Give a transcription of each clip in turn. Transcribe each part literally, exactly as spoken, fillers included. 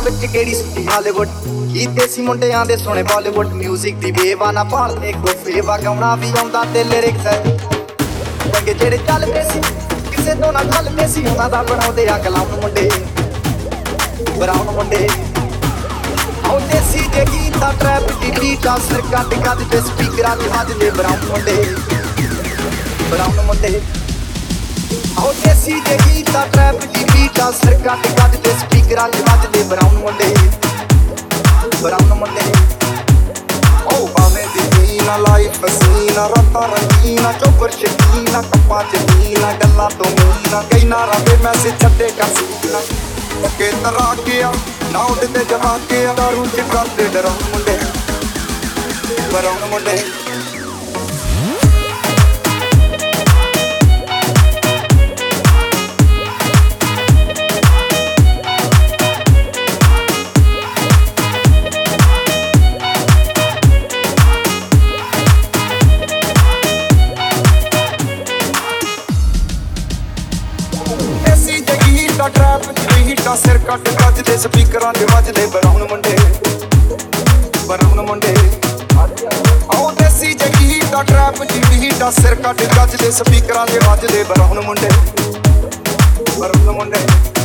ਵਿੱਚ ਕਿਹੜੀ ਸੁੱਤੀ ਹਾਲੀਵੁੱਡ ਕੀ ਦੇਸੀ ਮੁੰਡਿਆਂ ਦੇ ਸੋਹਣੇ ਬਾਲੀਵੁੱਡ ਮਿਊਜ਼ਿਕ ਦੀ ਵੇਵਾ ਨਾ ਭਾਲਦੇ ਗੋਫੇ ਵਗਾਉਣਾ ਵੀ ਆਉਂਦਾ ਤੇ ਲਿਰਿਕਸ ਚੰਗੇ ਜਿਹੜੇ ਚੱਲਦੇ ਸੀ ਕਿਸੇ ਤੋਂ ਨਾ ਚੱਲਦੇ ਸੀ ਉਹਨਾਂ ਦਾ ਬਣਾਉਂਦੇ ਆ ਕਲਾਮ ਮੁੰਡੇ ਬਰਾਉਨ ਮੁੰਡੇ ਆਉ ਦੇਸੀ ਜੇ ਗੀਤ ਆ ਟਰੈਪ ਦੀ ਬੀਟ ਆ ਸਿਰ ਕੱਟ ਕੱਟ ਤੇ ਸਪੀਕਰਾਂ 'ਚ ਵੱਜਦੇ ਬਰਾਉਨ ਮੁੰਡੇ ਬਰਾਉਨ ਮੁੰਡੇ ਆਉ ਦੇਸੀ ਜੇ ਗੀਤ ਆ ਟਰੈਪ ਦੀ ਬੀਟ ਆ ਸਿਰ ਕੱਟ ਕੱਟ ਤੇ ਸਪੀਕਰਾਂ 'ਚ ਵੱਜਦੇ ਬਰਾਉਨ ਮੁੰਡੇ ਬਰਾਉਨ ਮੁੰਡੇ ਓ ਬਾਵੇਂ ਦੀ ਮੀਨਾ ਲਾਈਫ ਸੀਨਾ ਰਾਤਾਂ ਰੰਗੀਨਾ ਚੋਬਰ ਸ਼ਕੀਨਾ ਕੱਪਾਂ ਚ ਮੀਨਾ ਗੱਲਾਂ ਤੋਂ ਮੀਨਾ ਕਈ ਨਾਰਾਂ ਦੇ ਮੈਸੇਜ ਛੱਡੇ ਕਰ ਸੀਨਾ ਕੇ ਤਰਾ ਗਿਆ ਨਾ ਉੱਡਦੇ ਜਮਾ ਕੇ ਦਾਰੂ ਚ ਕਰਦੇ ਡਰਾਉਣ ਮੁੰਡੇ ਬਰਾਉਨ ਮੁੰਡੇ ਟਰੈਪ ਦੀ ਹੀਟਾਂ ਸਿਰ ਕੱਟ ਵੱਜਦੇ ਸਪੀਕਰਾਂ 'ਚ ਵੱਜਦੇ ਬਰਾਉਨ ਮੁੰਡੇ ਬਰਾਉਨ ਮੁੰਡੇ ਆਉ ਦੇਸੀ ਜਗੀ ਹੀਟਾਂ ਟਰੈਪ ਦੀ ਹੀਟਾਂ ਸਿਰ ਕੱਟ ਵੱਜਦੇ ਸਪੀਕਰਾਂ 'ਚ ਵੱਜਦੇ ਬਰਾਉਨ ਮੁੰਡੇ ਬਰਾਉਨ ਮੁੰਡੇ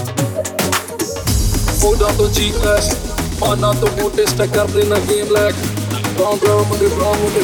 ਫੋਟਾਂ ਤੋਂ ਜੀ ਐਸ ਪਾਨਾਂ ਤੋਂ ਮੋਟੇ ਸਟੈਕ ਕਰਦੇ ਨਾ ਗੇਮ ਲੈਕ ਬਰਾਉਨ ਬਰਾਉਨ ਮੁੰਡੇ ਬਰਾਉਨ ਮੁੰਡੇ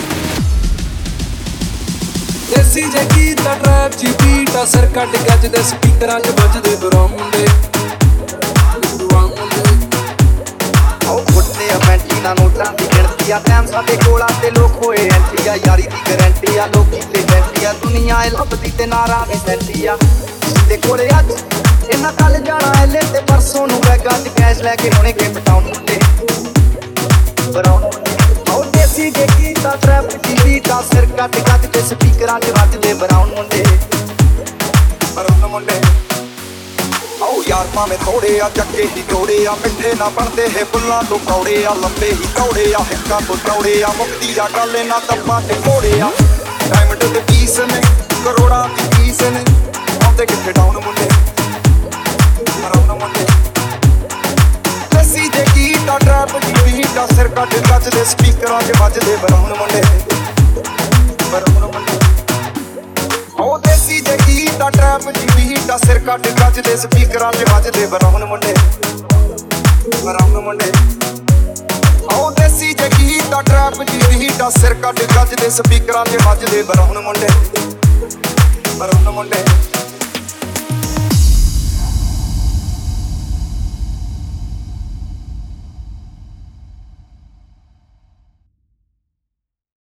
ਦੇਸੀ ਜੇ ਗੀਤ ਦਾ ਟਰੈਪ ਜੀ ਬੀਟ ਆ ਸਿਰ ਕੱਟ ਗੱਜਦੇ ਸਪੀਕਰਾਂ 'ਚ ਵੱਜਦੇ ਬਰਾਉਨ ਮੁੰਡੇ ਬਰਾਉਨ ਮੁੰਡੇ ਆਉ ਫੁੱਟਦੇ ਆ ਪੈਂਟੀ ਨਾ ਨੋਟਾਂ ਦੀ ਗਿਣਤੀ ਆ ਟਾਈਮ ਸਾਡੇ ਕੋਲ ਆ ਤੇ ਲੋਕ ਹੋਏ ਐਂਟੀ ਆ ਯਾਰੀ ਦੀ ਗਰੰਟੀ ਆ ਲੋਕੀ ਤੇ ਬੈਠੀ ਆ ਦੁਨੀਆ ਇਹ ਲੱਭਦੀ ਤੇ ਨਾਰਾਂ ਦੀ ਸੈਂਟੀ ਆ ਤੇ ਕੋਲੇ ਅੱਜ ਇਹਨਾਂ ਕੱਲ ਜਾਣਾ ਐਲੇ ਤੇ ਪਰਸੋਂ ਨੂੰ ਬੈਗਾਂ 'ਚ ਕੈਸ਼ ਲੈ ਕੇ ਹੁਣੇ ਕੇ ਪਟਾਉਣ ਮੁੰਡੇ ਬਰਾਉਨ ਮੁੰਡੇ ਆਉ ਦੇਸੀ ਜੇ ਗੀਤ ਆ ਟਰੈਪ ਦੀ ਬੀਟ ਆ ਸਿਰ ਕੱਟ ਕੱਟ ਤੇ ਸਪੀਕਰਾਂ 'ਚ ਵੱਜਦੇ ਬਰਾਉਨ ਮੁੰਡੇ ਬਰਾਉਨ ਮੁੰਡੇ ਆਉ ਯਾਰ ਭਾਵੇਂ ਥੋੜੇ ਆ ਚੱਕੇ ਹੀ ਤੋੜੇ ਆ ਮਿੱਠੇ ਨਾ ਬਣਦੇ ਹੈ ਫੁੱਲਾਂ ਤੋਂ ਕੌੜੇ ਆ ਲੰਬੇ ਹੀ ਕੌੜੇ ਆ ਹਿੱਕਾਂ ਤੋਂ ਚੌੜੇ ਆ ਮੁਕਤੀ ਆ ਗੱਲ ਇਹਨਾਂ ਦੱਬਾਂ ਤੇ ਘੋੜੇ ਆ ਡਾਇਮੰਡ ਦੇ ਪੀਸ ਨੇ ਕਰੋੜਾਂ ਦੀ ਪੀਸ ਨੇ ਆਉਂਦੇ ਕਿੱਥੇ ਡਾਊਨ ਮੁੰਡੇ ਬਰਾਉਨ ਮੁੰਡੇ ਦੇਸੀ ਜੇ ਗੀਤ ਆ ਟਰੈਪ ਦੀ ਬੀਟ ਆ ਸਿਰ ਕੱਟ ਵੱਜਦੇ ਸਪੀਕਰਾਂ 'ਚ ਵੱਜਦੇ ਬਰਾਉਨ ਮੁੰਡੇ ਬਰਾਉਨ ਮੁੰਡੇ ਓ ਦੇਸੀ ਜੇ ਗੀਤ ਆ ਟਰੈਪ ਦੀ ਬੀਟ ਆ ਸਿਰ ਕੱਟ ਵੱਜਦੇ ਸਪੀਕਰਾਂ 'ਚ ਵੱਜਦੇ ਬਰਾਉਨ ਮੁੰਡੇ ਬਰਾਉਨ ਮੁੰਡੇ ਓ ਦੇਸੀ ਜੇ ਗੀਤ ਆ ਟਰੈਪ ਦੀ ਬੀਟ ਆ ਸਿਰ ਕੱਟ ਵੱਜਦੇ ਸਪੀਕਰਾਂ 'ਚ ਵੱਜਦੇ ਬਰਾਉਨ ਮੁੰਡੇ ਬਰਾਉਨ ਮੁੰਡੇ